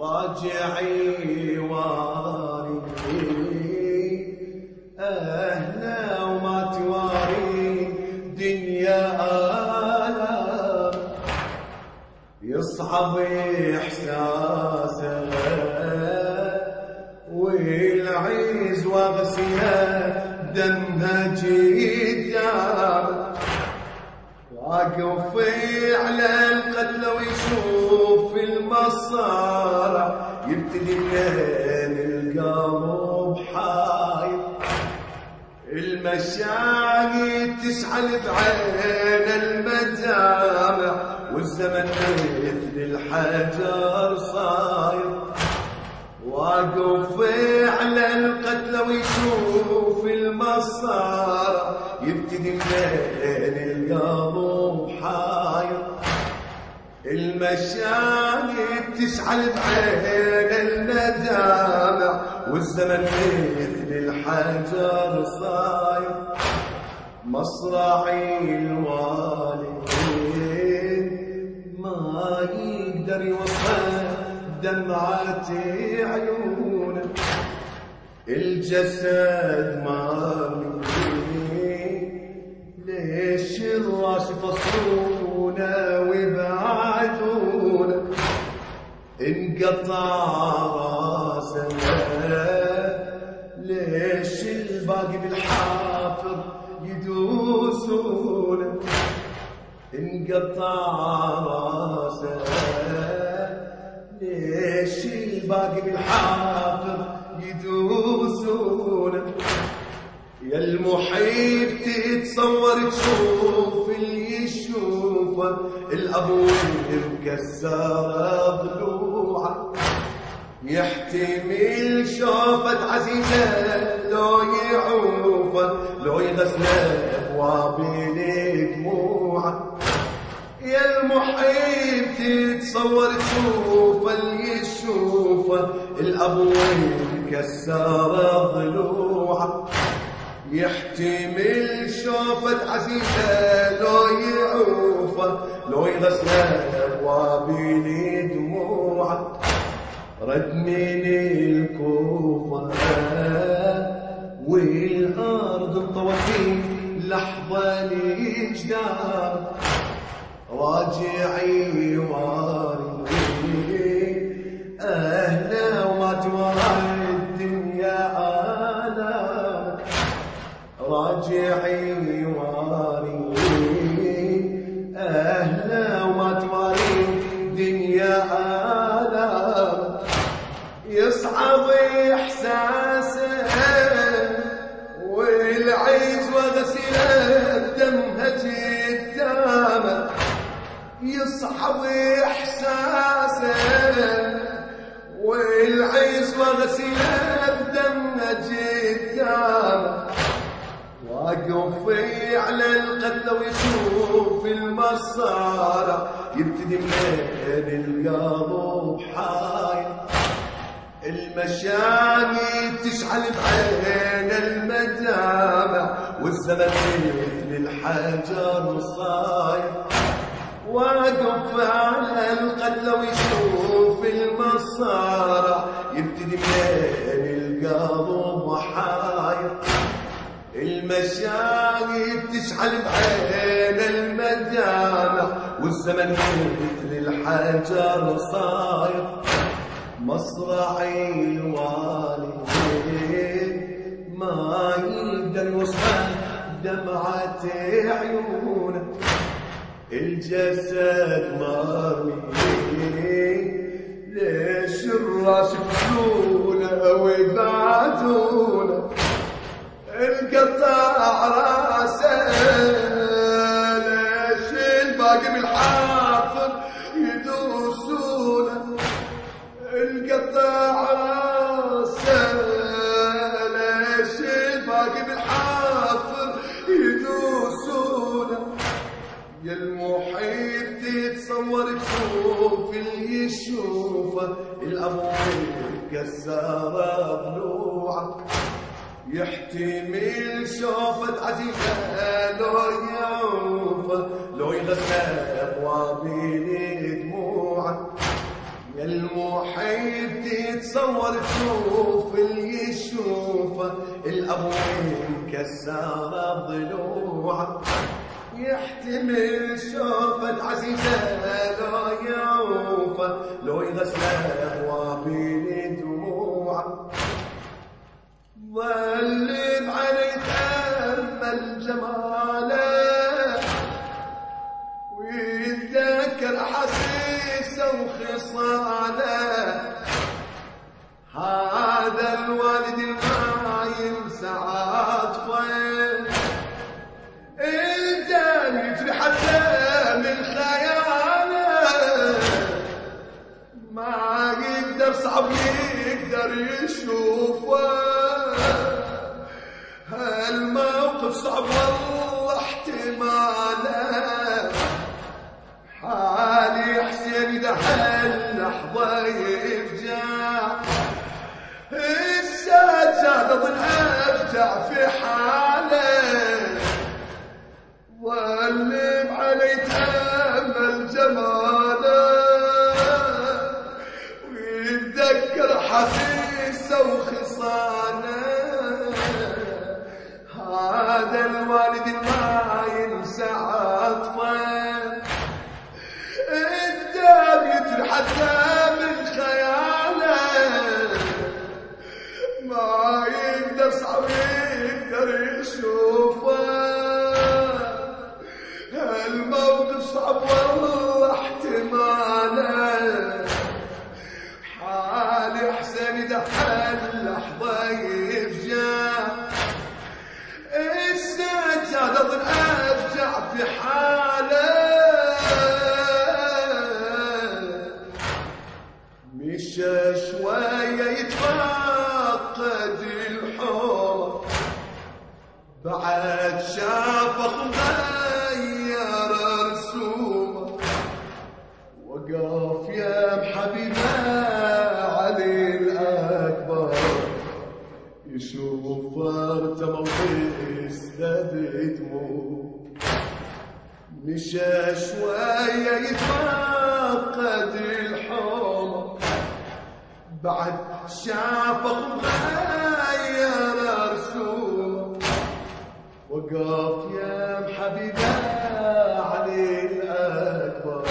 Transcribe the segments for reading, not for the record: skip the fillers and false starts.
راجعي واري أهلا وما تواري دنيا آلام يصعب إحساسه والعيز واغسلها دمها جدا واقف على القتل ويشوف المصارع يبتدي من القلب حاير المشاهد تشعل بعين المدامع والزمن مثل الحجر صاير واقف على القتل ويشوف المصارع يبتدي من القلب حاير المشاهد تشعل بعين الندامع والزمن مثل الحجر صاير مصراعي الوالدين ما يقدر يوصل دمعات عيونه الجسد مرمي ليش الراس يفصلونه ويبعدونه انقطع راسه ليش الباقي بالحافر يدوسونه انقطع راسه ليش الباقي بالحافر يدوسونه يا المحيط تتصور تشوف اللي يشوفه الأبواب مكسرة ضلوعه يحتمل شوفة عزيزة لو يعوفه لو يغسله وابل دموعه يا المحيط تتصور تشوف اللي يشوفه الأبواب مكسرة ضلوعه يحتمل شوفة عزيزة لو يعوفه لو يغسله وابل دموعه رد من الكوفة والأرض انطوت لحظة الإجدار راجعي واري أهلا وما توارى الدنيا آلام راجعي واري أهلا وما تواري الدنيا آلام يصعب إحساسه والعيز وغسله دمها جدامه يصعب إحساسه والعيز وغسله دمها جدامه واقف على القتل ويشوف المصارع يبتدي من القلب حاير المشاهد تشعل بعين المدامع والزمن مثل الحجر صاير واقف على القتل ويشوف المصارع يبتدي من القلب حاير المشاهد تشعل بعين المدامع والزمن مثل الحجر صاير مصراعي الوالدين ما يقدر يوصل دمعة عيونه الجسد مرمي ليش الراس يفصلونه ويبعدونه انقطع راسه ليش الباقي بالحافر يدوسونه انقطع راسه ليش الباقي بالحافر يدوسونه يا المحيط تتصور تشوف اللي يشوفه الأبواب مكسرة ضلوعه يحتمل شوفة عزيزة لو يعوفه لو يغسل وابل دموعه يا المحب تتصور تشوف اللي يشوفه الأبواب كسارة ضلوعه يحتمل شوفة عزيزة لو يعوفه لو يغسله وابين دموعه ظل علي يتأمل جماله ويتذكر أحاسيسه وخصاله هذا الوالد ما ينسى عاطفه الجان يجري حتى من خياله ما يقدر صعب يقدر يشوفه هالموقف صعب والله احتماله حالي حسين إذا هاللحظة يفجع السجادة ظل أفجع في حاله ظلم علي تأمل جماله ويتذكر حسيسه وخصاله هذا الوالد ما ينسى عطفه الدم يجري حتى من خياله ما يقدر صعب يقدر يشوفه الموقف صعب والله احتماله حالي حسين إذا هاللحظة يفجع السجادة ظل أفجع في حاله مشى شوية يتفقد الحور بعد شاف غير رسومه وقف يا حبيبه علي الأكبر يشوف ارتمى ويستبد دموع مشى شوية يتفقد الحور بعد شاف غير رسومه وقف يا حبيبه علي الأكبر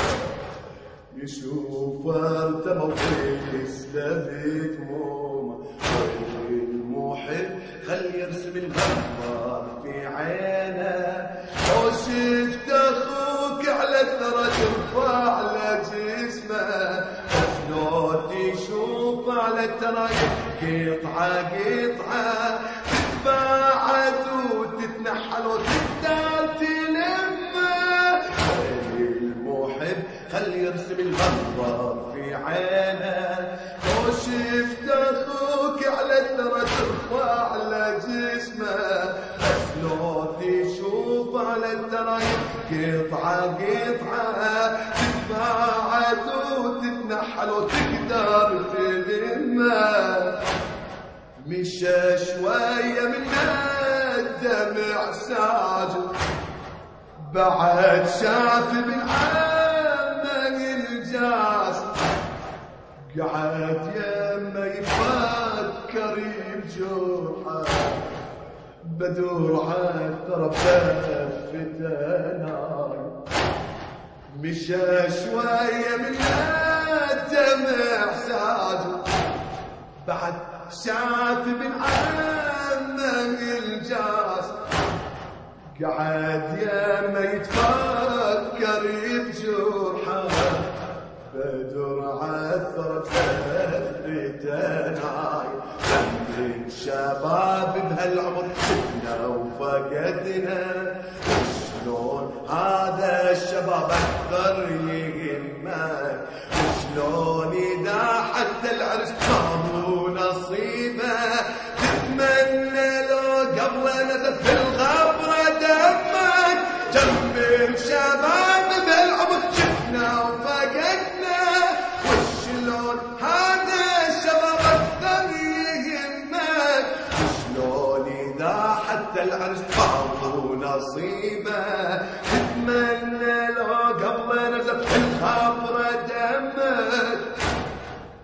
يشوف ارتمى ويستبد دموعه المحب خلي يرسم المنظر في عينه لو شفت اخوك على الثرى ترفع على جسمه شلون تشوف على الثرى قطعه قطعه تتباعد وتتنحل وتقدر تلمه المحب خلي يرسم المنظر في عينه لو شفت اخوك على الثرى ترفع على جسمه شلون تشوف على الثرى قطعه قطعه تتباعد وتتنحل وتقدر تلمه مشى شويه من الدمع ساجد بعد شاف ابن عمه الجاس قعد يمه يفكر بجرحه بدور عالثرى بفتناي مشى شويه من الدمع ساجد بعد شاف ابن عمه الجاس قعد يمه يتفكر بجرحه بدر عثرت فتناي من شباب بهالعمر شفنا وفقدنا وشلون هذا الشباب اكثر يهمك وشلون اذا حتى العرس صاروا نصيبه تتمنى لو قبل نزل في الغبره دمك جنب الشباب بالعمر شفنا وفقدنا وشلون هذا الشباب اكثر يهمك وشلون اذا حتى العرس صاروا نصيبه تتمنى لو قبل نزل في الغبره دمك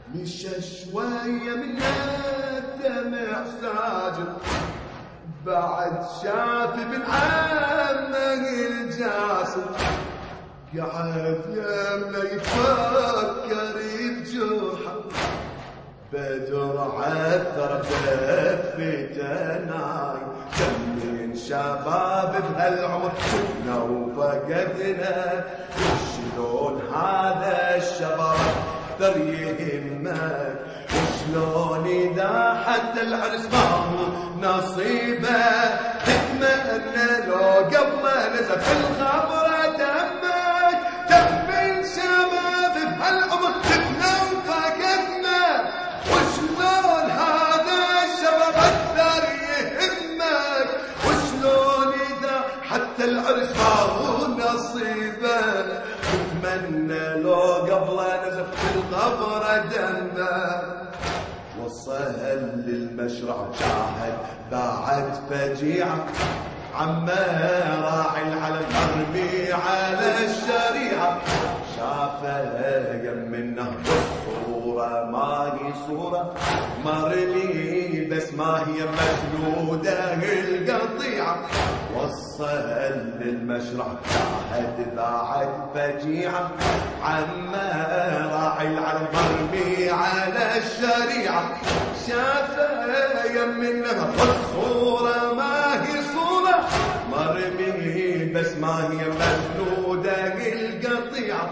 مشى شوية من الدمع ساجد بعد شاف ابن عمه الجاسم قعد يمه يتفكر بجوحه بدر عثر دفته ناي كم من شباب بهالعمر شفنا وفقدنا وشلون هذا الشباب اقدر يهمك وشلون اذا حتى العرس ما هو نصيبه تتمنى لو قبل نزل في الخبر دمك كم من شباب بهالعمر شفنا وفقدنا وشلون هذا الشباب اقدر يهمك وشلون اذا حتى العرس ما هو نصيبه تتمنى لو قبل نزف في القبر دمه وصل للمشرع شاهد بعد فجيعه عمه راعي العلم مرمي على الشريعه شافه يم النهر الصوره ما هي صوره مرمي بس ما هي مسنوده القطيعه وصل للمشرع شاهد بعد فجيعه عمه راعي العلم مرمي على الشريعه شافه يم النهر الصوره ما هي صوره مرمي بس ما هي مسنوده القطيعه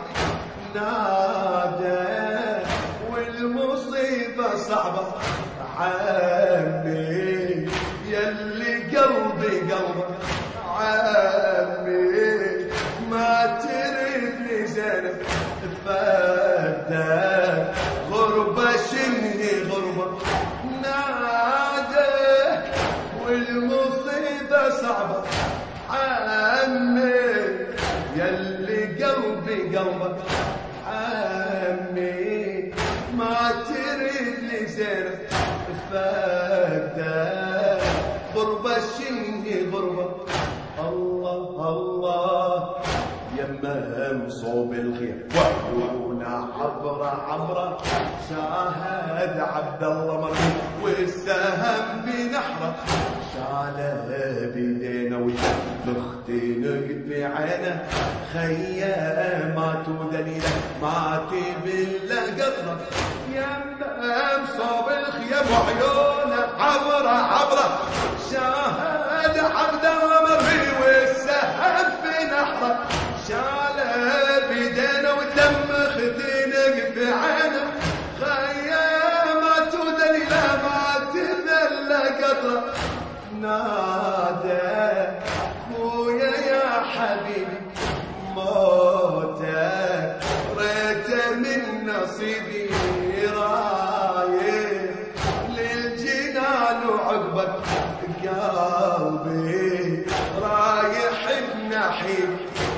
نادى والمصيبه صعبه عمي يلي قلبي قلبك عمي ما تريدني زينب فدى غربة شنهي غربة نادى والمصيبة صعبة عمي يلي قلبي قلبك عمي ما تريد لي زينب فدى غربة شنهي غربة الله الله يمهم صوب الخير وعيونا عبره شاهد عبد الله مرمي والسهم بنحره شاله بيدينا مختنق بعينه خيامات ودليله ما تبلا قطره يمهم صوب الخير وعيونا عبره شاهد عبد الله مرمي والسهم بنحره شاله بيدينا والدم ختنق في عينه خيامات ودليله ما تذل قطره نادى خويا يا حبيبي موتك ريت من نصيبي رايح للجنان وعقبك قلبي رايح بنحيب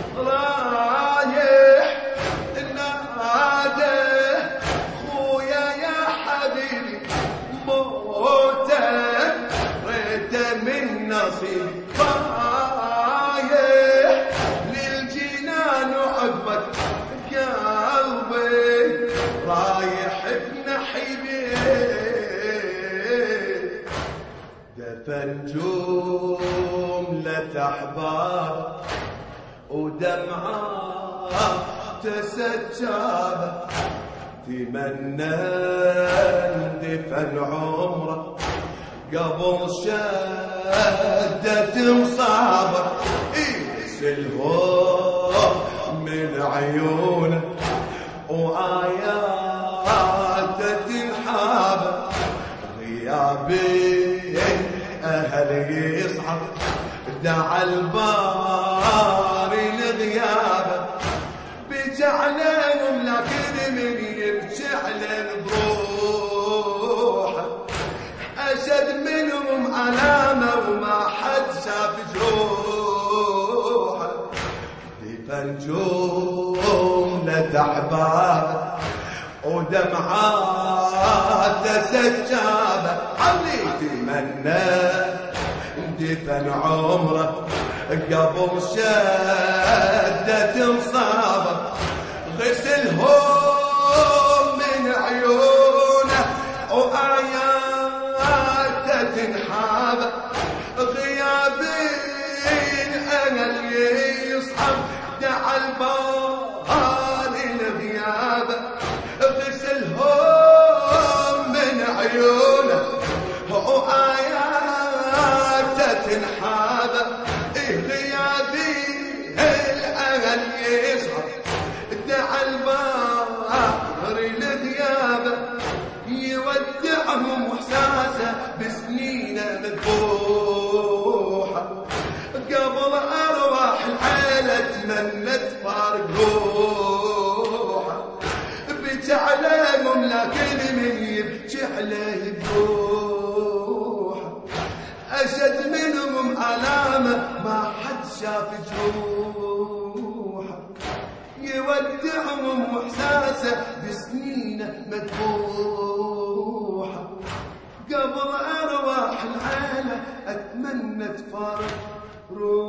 رايح نادى خويا يا حبيبي موتك ريت من نصيبي رايح للجنان وعقبك قلبي رايح بنحيبي دفن جملة أحبار ودمعة تسجابة تمنى دفن عمره قبل شدة مصابة سلهو من عيونه وآيات تنحابة غيابي أهل يصعب دعا الباري لغيابه بجعلهم لكن من يبجعل بروحه أشد منهم علامة وما حد شاف جروحه دفن جملة أحبابه ودمعات سجابة علي تمنى دفن عمره قبل شدة مصابة غسلهم من عيون أرواح العيلة تمنت فارق روحه، بكى عليهم لكن من يبكي عليه بروحه، أشد منهم علامة ما حد شاف جروحه، يودعهم واحساسه بسنينه مذبوحه، قبل أرواح العيلة أتمنى تفارق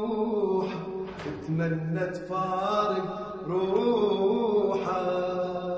روحه، أتمنى تفارق روحه.